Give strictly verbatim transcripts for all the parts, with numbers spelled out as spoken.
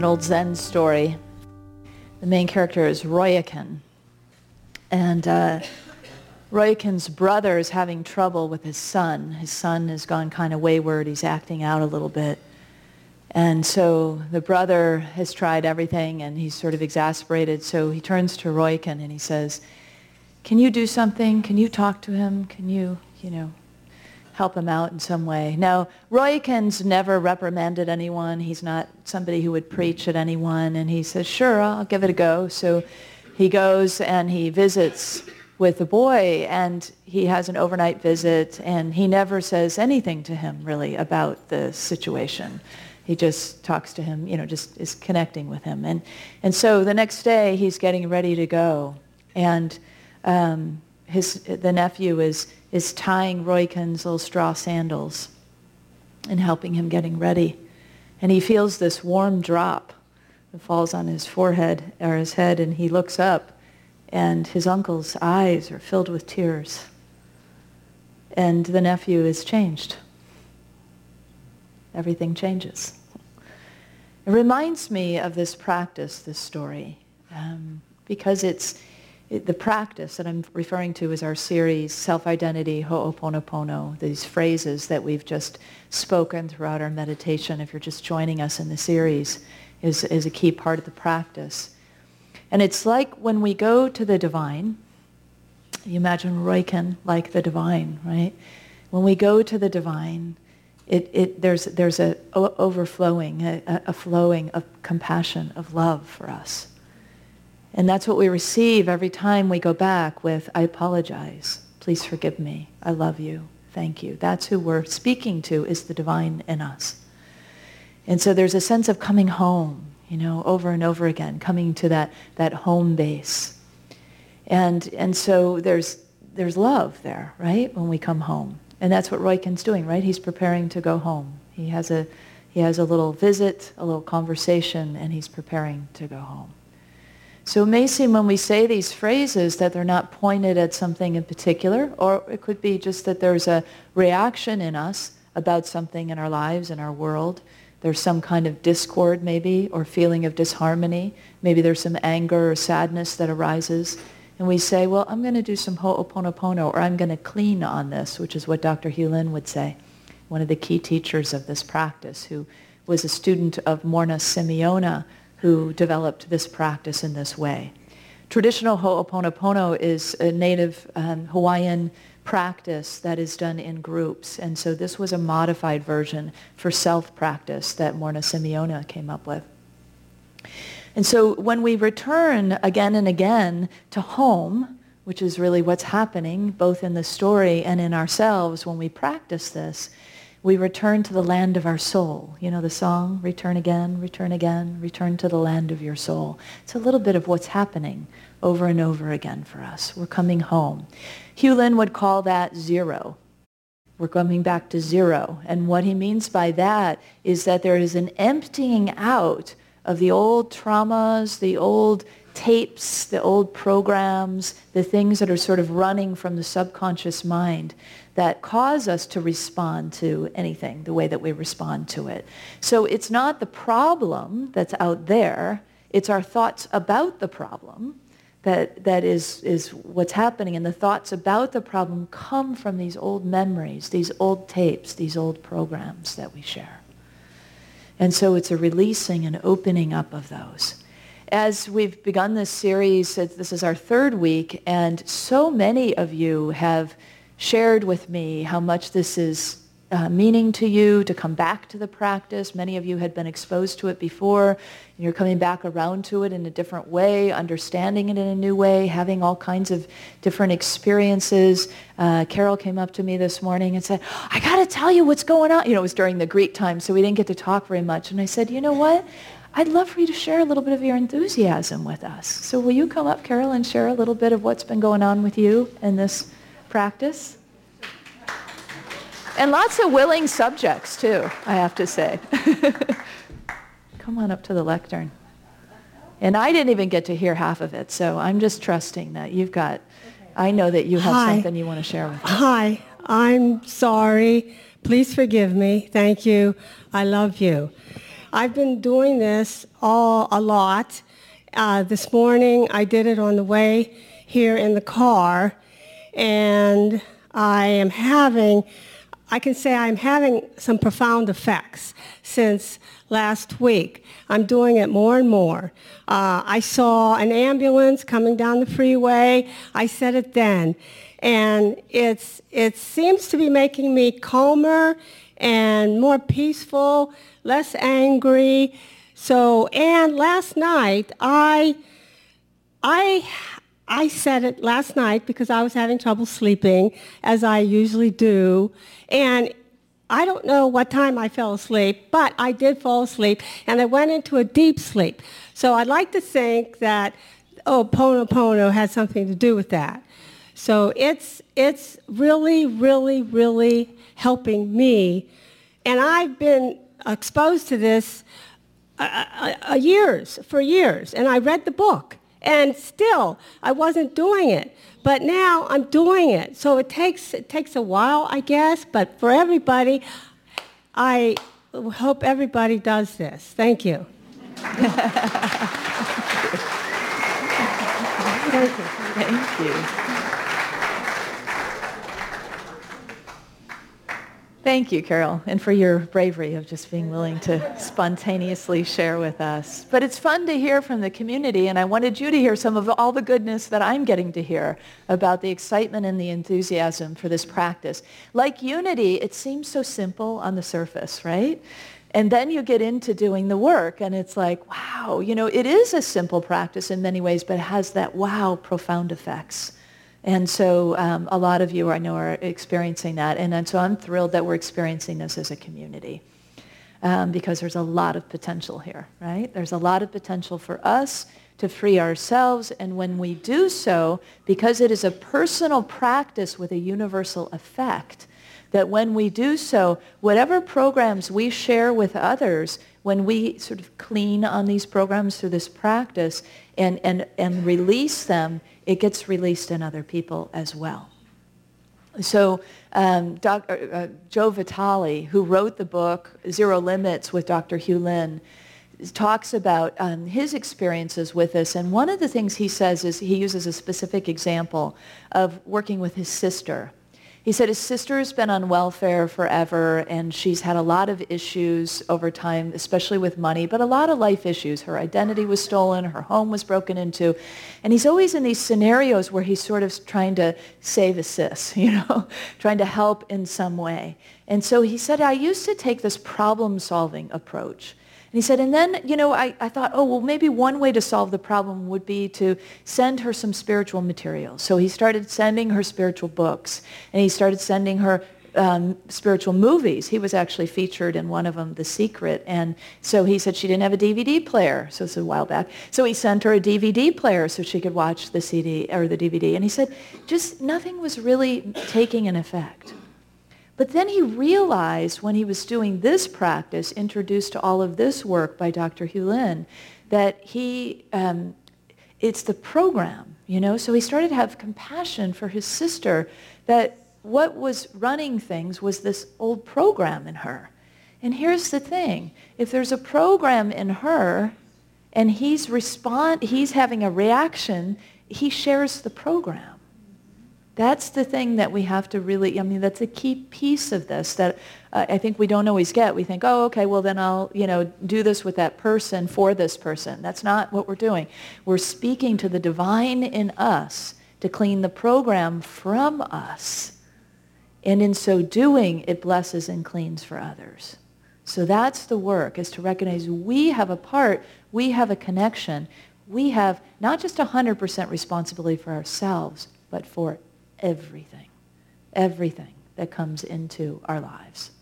an old Zen story. The main character is Royakin. And uh, Royakin's brother is having trouble with his son. His son has gone kind of wayward. He's acting out a little bit. And so the brother has tried everything, and he's sort of exasperated. So he turns to Royakin and he says, can you do something? Can you talk to him? Can you, you know, help him out in some way? Now, Royakin's never reprimanded anyone. He's not somebody who would preach at anyone. And he says, sure, I'll give it a go. So he goes and he visits with the boy, and he has an overnight visit, and he never says anything to him, really, about the situation. He just talks to him, you know, just is connecting with him. And, and so the next day, he's getting ready to go. And um, his, the nephew is is tying Royakin's little straw sandals and helping him getting ready. And he feels this warm drop that falls on his forehead or his head, and he looks up, and his uncle's eyes are filled with tears. And the nephew is changed. Everything changes. It reminds me of this practice, this story, um, because it's It, the practice that I'm referring to is our series, Self-Identity, Ho'oponopono, these phrases that we've just spoken throughout our meditation. If you're just joining us in the series, is, is a key part of the practice. And it's like when we go to the divine, you imagine Royakin like the divine, right? When we go to the divine, it, it, there's, there's a overflowing, a, a flowing of compassion, of love for us. And that's what we receive every time we go back with, I apologize, please forgive me, I love you, thank you. That's who we're speaking to, is the divine in us. And so there's a sense of coming home, you know, over and over again, coming to that, that home base. And, and so there's, there's love there, right, when we come home. And that's what Royakin's doing, right? He's preparing to go home. He has a, he has a little visit, a little conversation, and he's preparing to go home. So it may seem when we say these phrases that they're not pointed at something in particular, or it could be just that there's a reaction in us about something in our lives, in our world. There's some kind of discord maybe, or feeling of disharmony. Maybe there's some anger or sadness that arises. And we say, well, I'm going to do some ho'oponopono, or I'm going to clean on this, which is what Doctor Hew Len would say, one of the key teachers of this practice, who was a student of Morna Simeona, who developed this practice in this way. Traditional Ho'oponopono is a native um, Hawaiian practice that is done in groups. And so this was a modified version for self-practice that Morna Simeona came up with. And so when we return again and again to home, which is really what's happening both in the story and in ourselves when we practice this, we return to the land of our soul. You know the song, return again, return again, return to the land of your soul. It's a little bit of what's happening over and over again for us. We're coming home. Hew Len would call that zero. We're coming back to zero. And what he means by that is that there is an emptying out of the old traumas, the old tapes, the old programs, the things that are sort of running from the subconscious mind that cause us to respond to anything the way that we respond to it. So it's not the problem that's out there, it's our thoughts about the problem that, that is, is what's happening. And the thoughts about the problem come from these old memories, these old tapes, these old programs that we share. And so it's a releasing and opening up of those. As we've begun this series, this is our third week, and so many of you have shared with me how much this is uh, meaning to you to come back to the practice. Many of you had been exposed to it before, and you're coming back around to it in a different way, understanding it in a new way, having all kinds of different experiences. Uh, Carol came up to me this morning and said, I got to tell you what's going on. You know, it was during the Greek time, so we didn't get to talk very much. And I said, you know what? I'd love for you to share a little bit of your enthusiasm with us. So will you come up, Carol, and share a little bit of what's been going on with you in this practice? And lots of willing subjects, too, I have to say. Come on up to the lectern. And I didn't even get to hear half of it, so I'm just trusting that you've got, I know that you have Hi. something you want to share with us. Hi, I'm sorry. Please forgive me. Thank you. I love you. I've been doing this all a lot. Uh, this morning, I did it on the way here in the car, and I am having, I can say I'm having some profound effects since last week. I'm doing it more and more. Uh, I saw an ambulance coming down the freeway. I said it then. And it's, it seems to be making me calmer and more peaceful, less angry. So, and last night, I, I, I said it last night because I was having trouble sleeping, as I usually do. And I don't know what time I fell asleep, but I did fall asleep, and I went into a deep sleep. So I'd like to think that, oh, Ho'oponopono has something to do with that. So it's, it's really, really, really helping me. And I've been exposed to this uh, uh, years, for years, and I read the book. And still, I wasn't doing it. But now I'm doing it. So it takes, it takes a while, I guess. But for everybody, I hope everybody does this. Thank you. Thank you. Thank you. Thank you, Carol, and for your bravery of just being willing to spontaneously share with us. But it's fun to hear from the community, and I wanted you to hear some of all the goodness that I'm getting to hear about the excitement and the enthusiasm for this practice. Like unity, it seems so simple on the surface, right? And then you get into doing the work, and it's like, wow, you know, it is a simple practice in many ways, but it has that, wow, profound effects. And so um, a lot of you, I know, are experiencing that. And, and so I'm thrilled that we're experiencing this as a community um, because there's a lot of potential here, right? There's a lot of potential for us to free ourselves. And when we do so, because it is a personal practice with a universal effect, that when we do so, whatever programs we share with others, when we sort of clean on these programs through this practice and, and, and release them, it gets released in other people as well. So um, Doctor Uh, Joe Vitale, who wrote the book Zero Limits with Doctor Hugh Lin, talks about um, his experiences with this. And one of the things he says is he uses a specific example of working with his sister. He said his sister has been on welfare forever, and she's had a lot of issues over time, especially with money, but a lot of life issues. Her identity was stolen, her home was broken into, and he's always in these scenarios where he's sort of trying to save a sis, you know, trying to help in some way. And so he said, I used to take this problem-solving approach. And he said, and then, you know, I, I thought, oh, well, maybe one way to solve the problem would be to send her some spiritual material. So he started sending her spiritual books, and he started sending her um, spiritual movies. He was actually featured in one of them, The Secret. And so he said she didn't have a D V D player. So this was a while back. So he sent her a D V D player so she could watch the C D or the D V D. And he said, just nothing was really taking an effect. But then he realized when he was doing this practice, introduced to all of this work by Doctor Hugh Lin, that he, um, it's the program, you know? So he started to have compassion for his sister, that what was running things was this old program in her. And here's the thing. If there's a program in her and he's respond, he's having a reaction, he shares the program. That's the thing that we have to really, I mean, that's a key piece of this that uh, I think we don't always get. We think, oh, okay, well then I'll, you know, do this with that person for this person. That's not what we're doing. We're speaking to the divine in us to clean the program from us. And in so doing, it blesses and cleans for others. So that's the work, is to recognize we have a part, we have a connection. We have not just one hundred percent responsibility for ourselves, but for everything, everything that comes into our lives.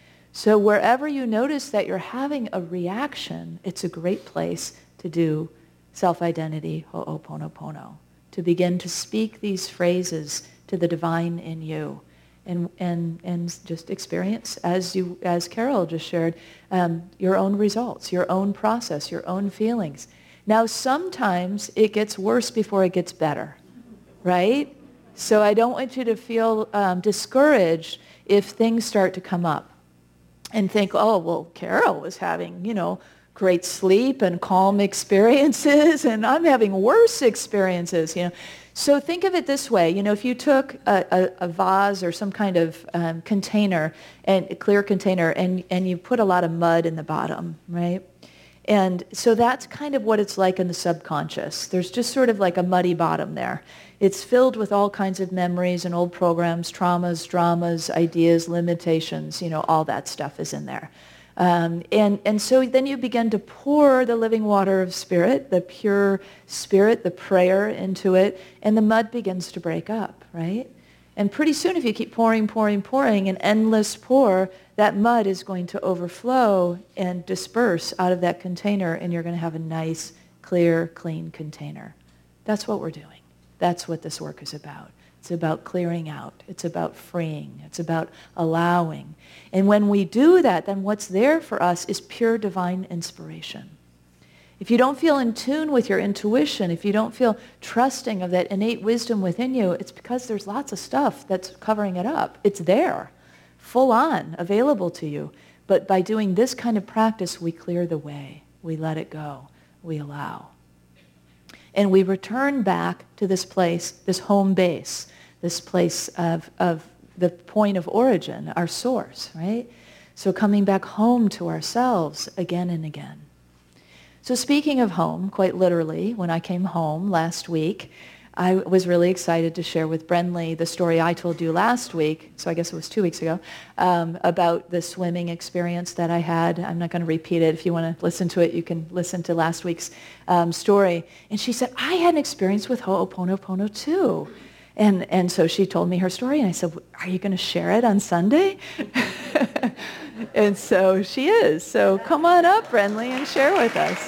So wherever you notice that you're having a reaction, it's a great place to do self-identity, Ho'oponopono, to begin to speak these phrases to the divine in you, and and and just experience, as you as Carol just shared, um, your own results, your own process, your own feelings. Now sometimes it gets worse before it gets better, right? So I don't want you to feel um, discouraged if things start to come up. and think, oh, well, Carol was having, you know, great sleep and calm experiences, and I'm having worse experiences, you know. So think of it this way, you know, if you took a, a, a vase or some kind of um, container, and a clear container, and, and you put a lot of mud in the bottom, right? And so that's kind of what it's like in the subconscious. There's just sort of like a muddy bottom there. It's filled with all kinds of memories and old programs, traumas, dramas, ideas, limitations, you know, all that stuff is in there. Um, and, and so then you begin to pour the living water of spirit, the pure spirit, the prayer into it, and the mud begins to break up, right? And pretty soon if you keep pouring, pouring, pouring, an endless pour, that mud is going to overflow and disperse out of that container, and you're going to have a nice, clear, clean container. That's what we're doing. That's what this work is about. It's about clearing out. It's about freeing. It's about allowing. And when we do that, then what's there for us is pure divine inspiration. If you don't feel in tune with your intuition, if you don't feel trusting of that innate wisdom within you, it's because there's lots of stuff that's covering it up. It's there, full on, available to you. But by doing this kind of practice, we clear the way. We let it go. We allow. And we return back to this place, this home base, this place of, of the point of origin, our source, right? So coming back home to ourselves again and again. So speaking of home, quite literally, when I came home last week, I was really excited to share with Brenly the story I told you last week, so I guess it was two weeks ago, um, about the swimming experience that I had. I'm not going to repeat it. If you want to listen to it, you can listen to last week's um, story. And she said, I had an experience with Ho'oponopono too. And, and so she told me her story, and I said, are you going to share it on Sunday? And so she is. So come on up, Brenly, and share with us.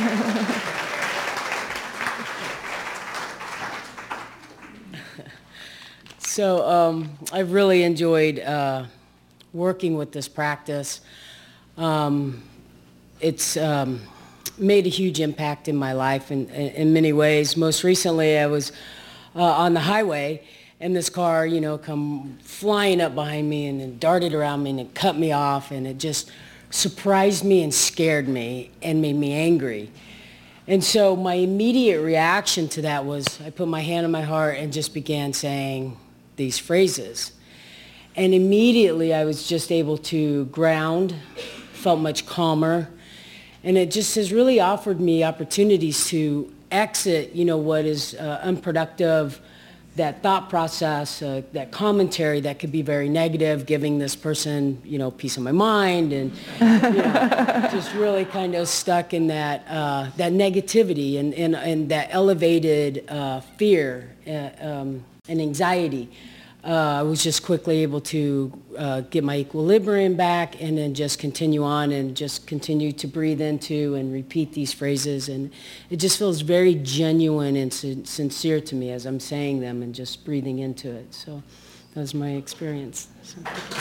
So um, I've really enjoyed uh, working with this practice. Um, it's um, made a huge impact in my life in, in, in many ways. Most recently, I was uh, on the highway, and this car, you know, come flying up behind me and then darted around me and it cut me off, and it just surprised me and scared me and made me angry. And so my immediate reaction to that was I put my hand on my heart and just began saying these phrases. And immediately I was just able to ground, felt much calmer, and it just has really offered me opportunities to exit, you know, what is uh, unproductive, that thought process, uh, that commentary that could be very negative, giving this person, you know, peace of my mind, and you know, just really kind of stuck in that uh, that negativity and, and, and that elevated uh, fear uh, um, and anxiety. Uh, I was just quickly able to uh, get my equilibrium back and then just continue on and just continue to breathe into and repeat these phrases. And it just feels very genuine and sin- sincere to me as I'm saying them and just breathing into it. So that was my experience. So,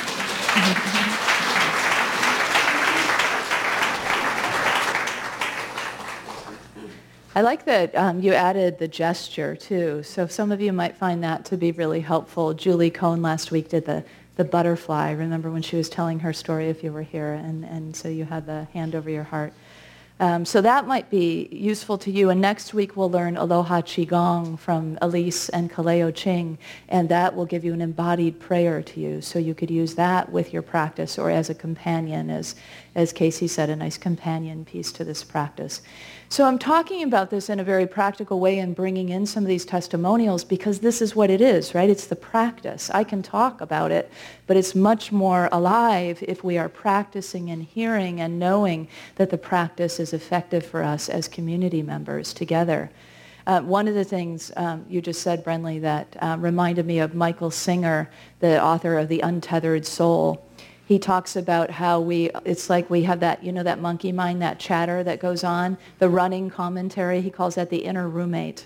I like that um, you added the gesture too. So some of you might find that to be really helpful. Julie Cohn last week did the, the butterfly. Remember when she was telling her story if you were here, and, and so you had the hand over your heart. Um, so that might be useful to you. And next week we'll learn Aloha Qigong from Elise and Kaleo Ching, and that will give you an embodied prayer to you. So you could use that with your practice or as a companion, as, as Casey said, a nice companion piece to this practice. So I'm talking about this in a very practical way and bringing in some of these testimonials because this is what it is, right? It's the practice. I can talk about it, but it's much more alive if we are practicing and hearing and knowing that the practice is effective for us as community members together. Uh, one of the things um, you just said, Brenly, that uh, reminded me of Michael Singer, the author of The Untethered Soul. He talks about how we, it's like we have that, you know, that monkey mind, that chatter that goes on, the running commentary. He calls that the inner roommate.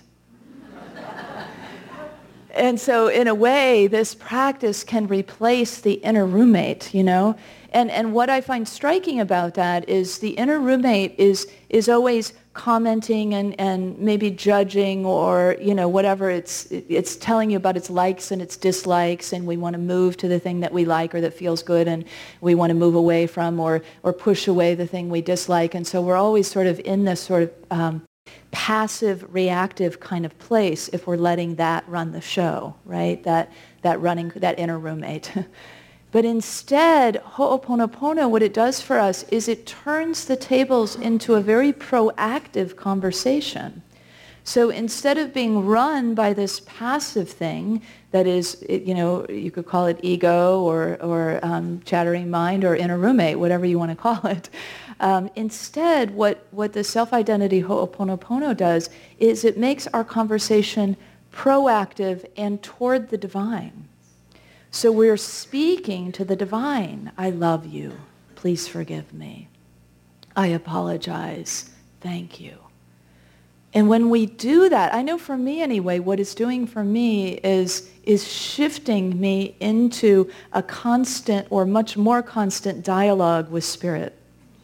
And so in a way, this practice can replace the inner roommate, you know. And, and what I find striking about that is the inner roommate is, is always commenting and, and maybe judging or, you know, whatever. It's, it's telling you about its likes and its dislikes, and we want to move to the thing that we like or that feels good, and we want to move away from or, or push away the thing we dislike. And so we're always sort of in this sort of um, passive, reactive kind of place if we're letting that run the show, right? That, that running, that inner roommate. But instead, Ho'oponopono, what it does for us is it turns the tables into a very proactive conversation. So instead of being run by this passive thing that is, you know, you could call it ego or, or um, chattering mind or inner roommate, whatever you want to call it, um, instead what, what the self-identity Ho'oponopono does is it makes our conversation proactive and toward the divine. So we're speaking to the divine. I love you. Please forgive me. I apologize. Thank you. And when we do that, I know for me anyway, what it's doing for me is, is shifting me into a constant or much more constant dialogue with Spirit.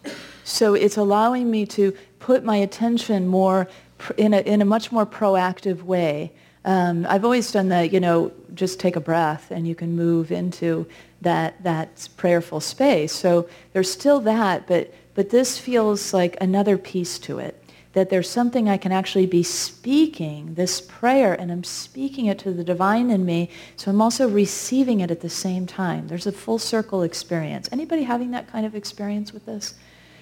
So it's allowing me to put my attention more in a, in a much more proactive way. Um, I've always done that, you know, just take a breath and you can move into that that prayerful space. So there's still that, but but this feels like another piece to it, that there's something I can actually be speaking, this prayer, and I'm speaking it to the divine in me, so I'm also receiving it at the same time. There's a full circle experience. Anybody having that kind of experience with this?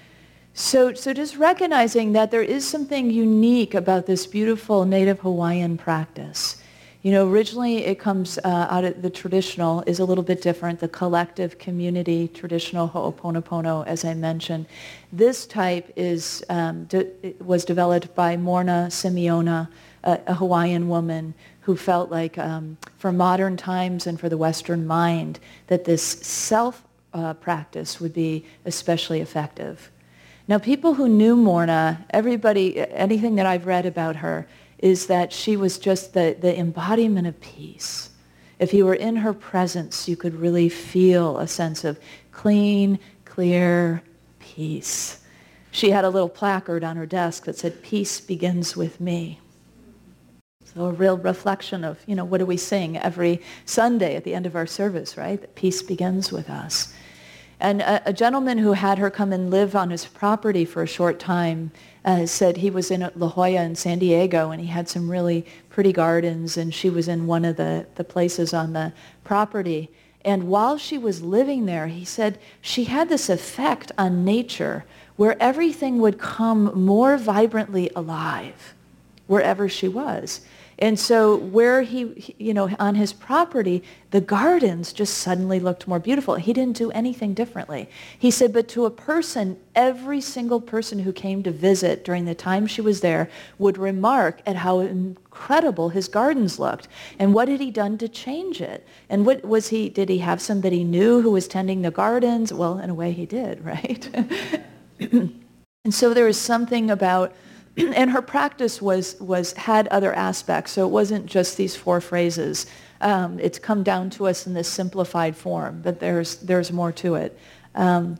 So, so just recognizing that there is something unique about this beautiful Native Hawaiian practice. You know, originally it comes uh, out of the traditional, is a little bit different, the collective community traditional Ho'oponopono, as I mentioned. This type is, um, de- was developed by Morna Simeona, a, a Hawaiian woman who felt like um, for modern times and for the Western mind that this self uh, practice would be especially effective. Now, people who knew Morna, everybody, anything that I've read about her, is that she was just the, the embodiment of peace. If you were in her presence, you could really feel a sense of clean, clear peace. She had a little placard on her desk that said, "Peace begins with me." So a real reflection of, you know, what do we sing every Sunday at the end of our service, right? That peace begins with us. And a, a gentleman who had her come and live on his property for a short time uh, said he was in La Jolla in San Diego, and he had some really pretty gardens, and she was in one of the, the places on the property. And while she was living there, he said she had this effect on nature where everything would come more vibrantly alive wherever she was. And so where he, you know, on his property, the gardens just suddenly looked more beautiful. He didn't do anything differently. He said, but to a person, every single person who came to visit during the time she was there would remark at how incredible his gardens looked. And what had he done to change it? And what was he, did he have somebody he knew who was tending the gardens? Well, in a way he did, right? And so there was something about, and her practice was, was had other aspects, so it wasn't just these four phrases. Um, it's come down to us in this simplified form, but there's, there's more to it. Um,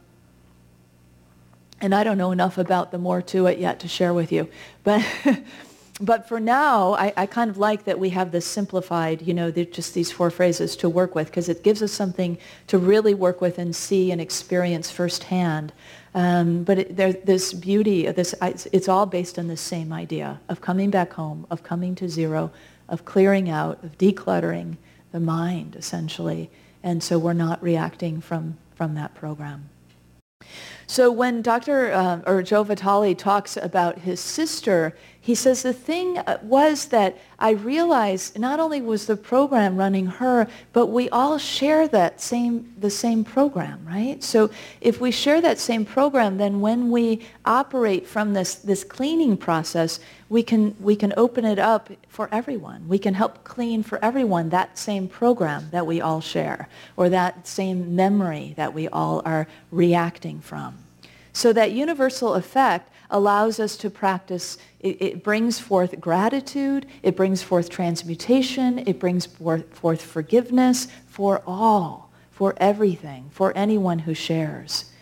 and I don't know enough about the more to it yet to share with you. But, but for now, I, I kind of like that we have this simplified, you know, just these four phrases to work with, because it gives us something to really work with and see and experience firsthand. Um, but it, there, this beauty, this, it's all based on this same idea of coming back home, of coming to zero, of clearing out, of decluttering the mind, essentially. And so we're not reacting from, from that program. So when Doctor Uh, or Joe Vitale talks about his sister, he says the thing was that I realized not only was the program running her, but we all share that same the same program, right? So if we share that same program, then when we operate from this this cleaning process, we can we can open it up for everyone. We can help clean for everyone that same program that we all share, or that same memory that we all are reacting from. So that universal effect allows us to practice, it, it brings forth gratitude, it brings forth transmutation, it brings forth, forth forgiveness for all, for everything, for anyone who shares.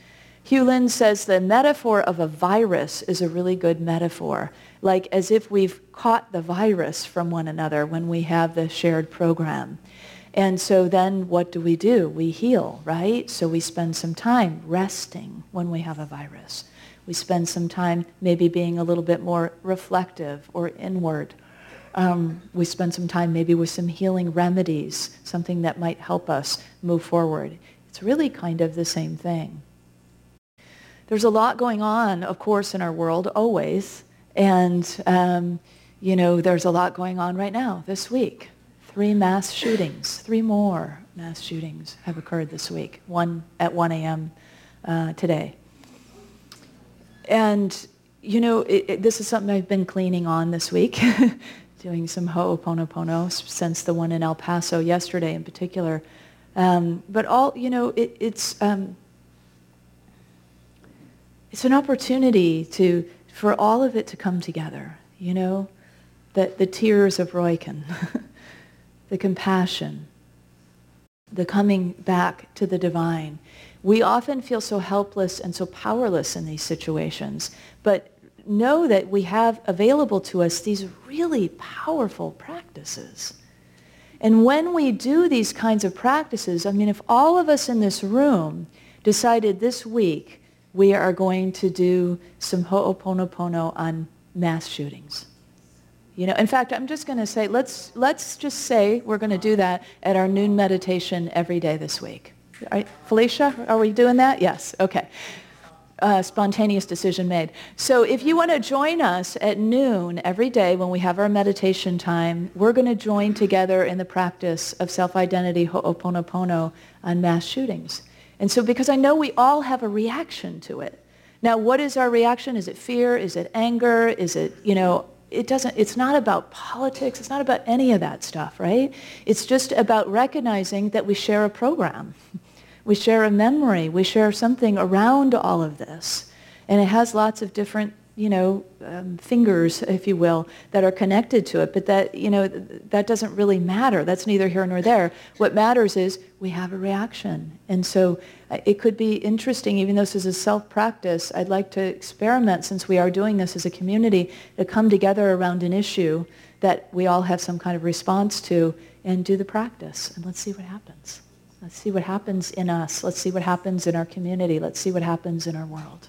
Hugh Lin says the metaphor of a virus is a really good metaphor, like as if we've caught the virus from one another when we have the shared program. And so then what do we do? We heal, right? So we spend some time resting when we have a virus. We spend some time maybe being a little bit more reflective or inward. Um, we spend some time maybe with some healing remedies, something that might help us move forward. It's really kind of the same thing. There's a lot going on, of course, in our world, always. And, um, you know, there's a lot going on right now, this week. Three mass shootings, three more mass shootings have occurred this week, one at one a.m. Uh, today. And, you know, it, it, this is something I've been cleaning on this week, doing some Ho'oponopono since the one in El Paso yesterday in particular. Um, but all, you know, it, it's um, it's an opportunity to for all of it to come together, you know, the, the tears of Roykin, the compassion, the coming back to the divine. We often feel so helpless and so powerless in these situations, but know that we have available to us these really powerful practices. And when we do these kinds of practices, I mean, if all of us in this room decided this week we are going to do some Ho'oponopono on mass shootings. You know, in fact, I'm just going to say, let's let's just say we're going to do that at our noon meditation every day this week. All right, Felicia, are we doing that? Yes, okay. Uh, spontaneous decision made. So if you want to join us at noon every day when we have our meditation time, we're going to join together in the practice of self-identity Ho'oponopono on mass shootings. And so because I know we all have a reaction to it. Now, what is our reaction? Is it fear? Is it anger? Is it, you know, it doesn't, it's not about politics. It's not about any of that stuff, right? It's just about recognizing that we share a program. We share a memory. We share something around all of this. And it has lots of different, you know, um, fingers, if you will, that are connected to it. But that, you know, th- that doesn't really matter. That's neither here nor there. What matters is we have a reaction. And so uh, it could be interesting, even though this is a self-practice, I'd like to experiment, since we are doing this as a community, to come together around an issue that we all have some kind of response to and do the practice. And let's see what happens. Let's see what happens in us. Let's see what happens in our community. Let's see what happens in our world.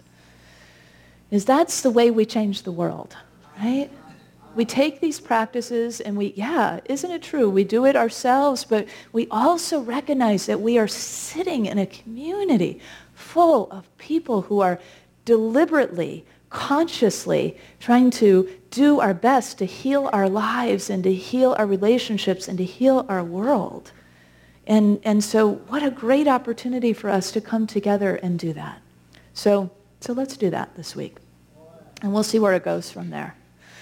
Is that's the way we change the world, right? We take these practices and we, yeah, isn't it true? We do it ourselves, but we also recognize that we are sitting in a community full of people who are deliberately, consciously trying to do our best to heal our lives and to heal our relationships and to heal our world. And, and so what a great opportunity for us to come together and do that. So, so let's do that this week. And we'll see where it goes from there.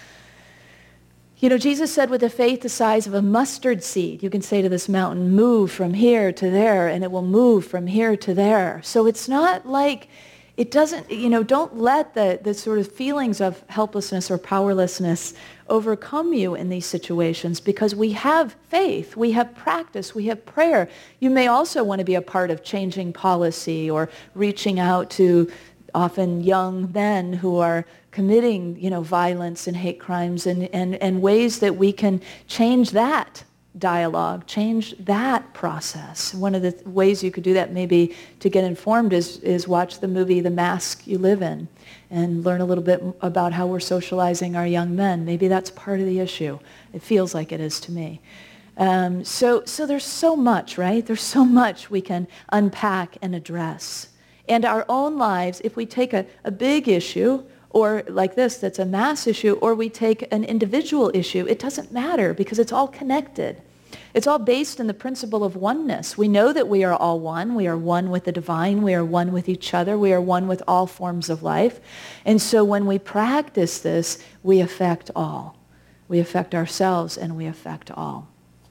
You know, Jesus said with a faith the size of a mustard seed, you can say to this mountain, move from here to there, and it will move from here to there. So it's not like, it doesn't, you know, don't let the, the sort of feelings of helplessness or powerlessness overcome you in these situations, because we have faith, we have practice, we have prayer. You may also want to be a part of changing policy or reaching out to often young men who are committing, you know, violence and hate crimes, and, and, and ways that we can change that dialogue, change that process. One of the ways you could do that maybe to get informed is, is watch the movie The Mask You Live In and learn a little bit about how we're socializing our young men. Maybe that's part of the issue. It feels like it is to me. Um, so, so there's so much, right? There's so much we can unpack and address. And our own lives, if we take a, a big issue, or like this, that's a mass issue, or we take an individual issue, it doesn't matter because it's all connected. It's all based in the principle of oneness. We know that we are all one. We are one with the divine. We are one with each other. We are one with all forms of life. And so when we practice this, we affect all. We affect ourselves and we affect all.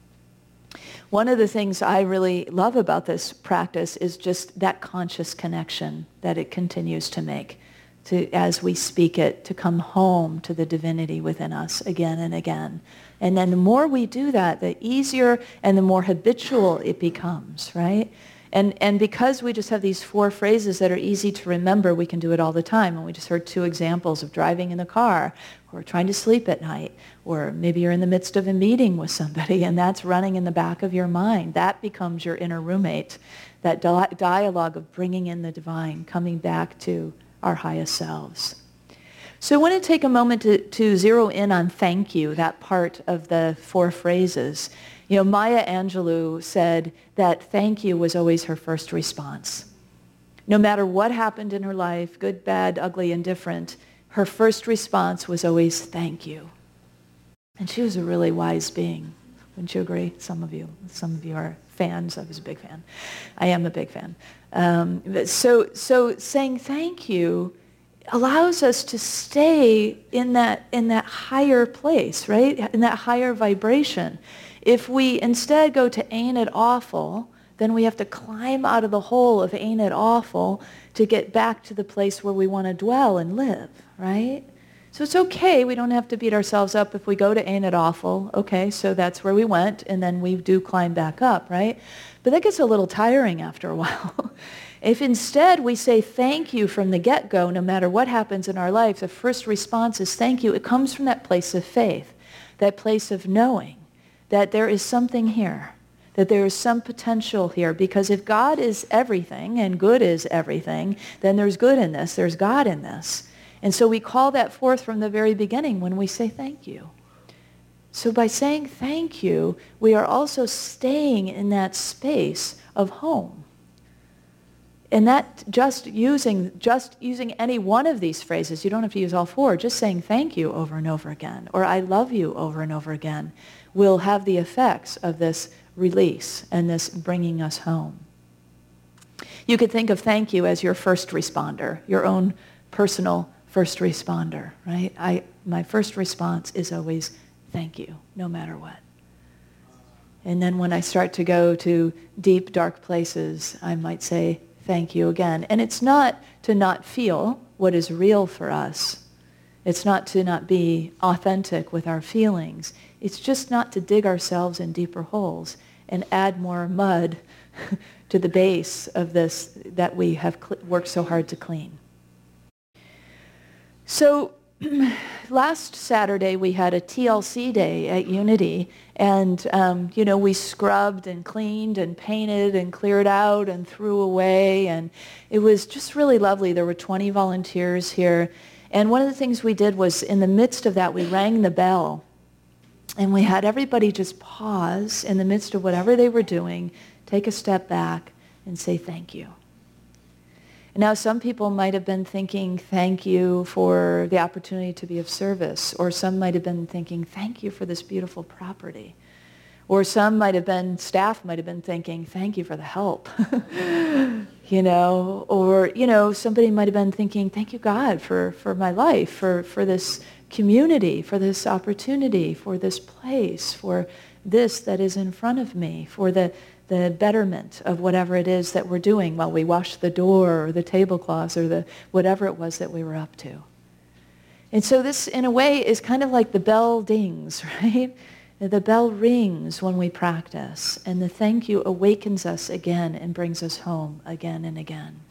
One of the things I really love about this practice is just that conscious connection that it continues to make. To, as we speak it, to come home to the divinity within us again and again. And then the more we do that, the easier and the more habitual it becomes, right? And, and because we just have these four phrases that are easy to remember, we can do it all the time. And we just heard two examples of driving in the car, or trying to sleep at night, or maybe you're in the midst of a meeting with somebody and that's running in the back of your mind. That becomes your inner roommate, that di- dialogue of bringing in the divine, coming back to our highest selves. So I want to take a moment to, to zero in on thank you, that part of the four phrases. You know, Maya Angelou said that thank you was always her first response. No matter what happened in her life, good, bad, ugly, indifferent, her first response was always thank you. And she was a really wise being. Wouldn't you agree? Some of you, some of you are fans. I was a big fan. I am a big fan. Um, but so, so saying thank you allows us to stay in that in that higher place, right? In that higher vibration. If we instead go to ain't it awful, then we have to climb out of the hole of ain't it awful to get back to the place where we want to dwell and live, right? So it's okay. We don't have to beat ourselves up if we go to ain't it awful. Okay, so that's where we went, and then we do climb back up, right? But that gets a little tiring after a while. If instead we say thank you from the get-go, no matter what happens in our life, the first response is thank you. It comes from that place of faith, that place of knowing that there is something here, that there is some potential here. Because if God is everything and good is everything, then there's good in this, there's God in this. And so we call that forth from the very beginning when we say thank you. So by saying thank you, we are also staying in that space of home. And that just using just using any one of these phrases, you don't have to use all four, just saying thank you over and over again, or I love you over and over again, will have the effects of this release and this bringing us home. You could think of thank you as your first responder, your own personal first responder, right? I, my first response is always thank you, no matter what. And then when I start to go to deep, dark places, I might say thank you again. And it's not to not feel what is real for us. It's not to not be authentic with our feelings. It's just not to dig ourselves in deeper holes and add more mud to the base of this that we have cl- worked so hard to clean. So last Saturday we had a T L C day at Unity, and um, you know, we scrubbed and cleaned and painted and cleared out and threw away, and it was just really lovely. There were twenty volunteers here, and one of the things we did was in the midst of that we rang the bell, and we had everybody just pause in the midst of whatever they were doing, take a step back and say thank you. Now, some people might have been thinking, thank you for the opportunity to be of service. Or some might have been thinking, thank you for this beautiful property. Or some might have been, staff might have been thinking, thank you for the help. You know, or, you know, somebody might have been thinking, thank you, God, for, for my life, for, for this community, for this opportunity, for this place, for this that is in front of me, for the the betterment of whatever it is that we're doing while we wash the door or the tablecloths or the whatever it was that we were up to. And so this, in a way, is kind of like the bell dings, right? The bell rings when we practice, and the thank you awakens us again and brings us home again and again.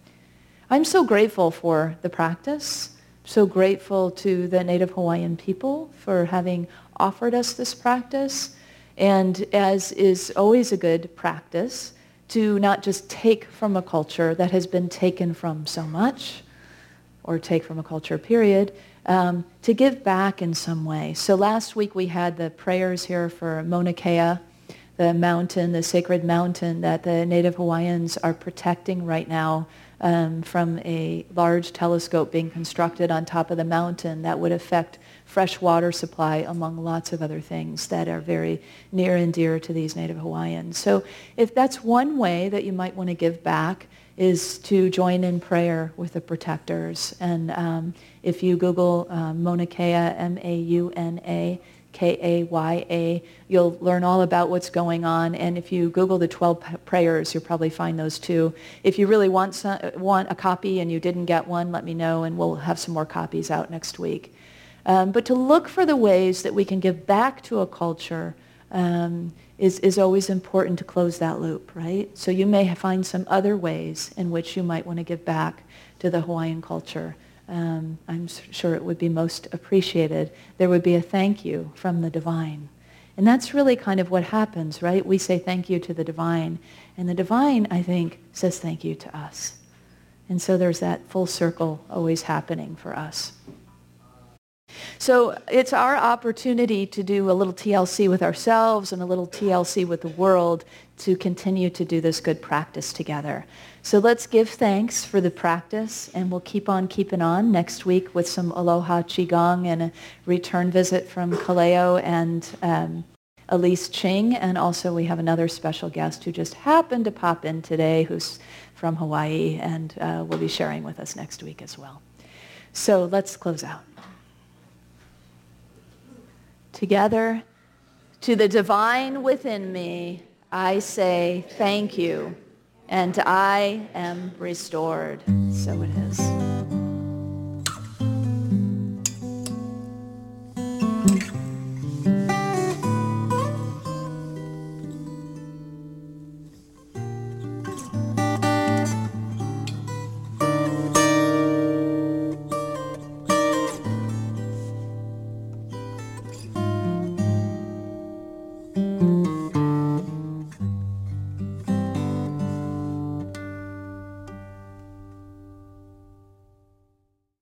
I'm so grateful for the practice, so grateful to the Native Hawaiian people for having offered us this practice. And as is always a good practice, to not just take from a culture that has been taken from so much, or take from a culture, period, um, to give back in some way. So last week we had the prayers here for Mauna Kea, the mountain, the sacred mountain that the Native Hawaiians are protecting right now um, from a large telescope being constructed on top of the mountain that would affect fresh water supply, among lots of other things that are very near and dear to these Native Hawaiians. So if that's one way that you might want to give back, is to join in prayer with the protectors. And um, if you Google uh, Mauna Kea, M A U N A K A Y A, you'll learn all about what's going on. And if you Google the twelve prayers, you'll probably find those too. If you really want, some, want a copy and you didn't get one, let me know, and we'll have some more copies out next week. Um, but to look for the ways that we can give back to a culture um, is, is always important to close that loop, right? So you may find some other ways in which you might want to give back to the Hawaiian culture. Um, I'm sure it would be most appreciated. There would be a thank you from the divine. And that's really kind of what happens, right? We say thank you to the divine, and the divine, I think, says thank you to us. And so there's that full circle always happening for us. So it's our opportunity to do a little T L C with ourselves and a little T L C with the world to continue to do this good practice together. So let's give thanks for the practice, and we'll keep on keeping on next week with some Aloha Qigong and a return visit from Kaleo and um, Elise Ching. And also we have another special guest who just happened to pop in today who's from Hawaii and uh, will be sharing with us next week as well. So let's close out. Together, to the divine within me, I say thank you, and I am restored. So it is.